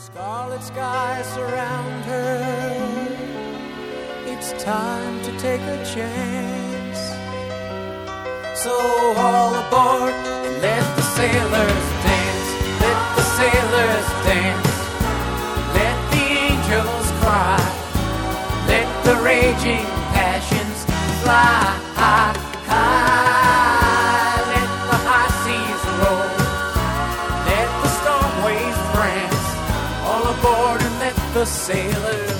Scarlet skies surround her. It's time to take a chance. So all aboard and let the sailors dance. Let the sailors dance. Let the angels cry. Let the raging passions fly high, high. Let the high seas roll. Let the storm waves prance. All aboard and let the sailors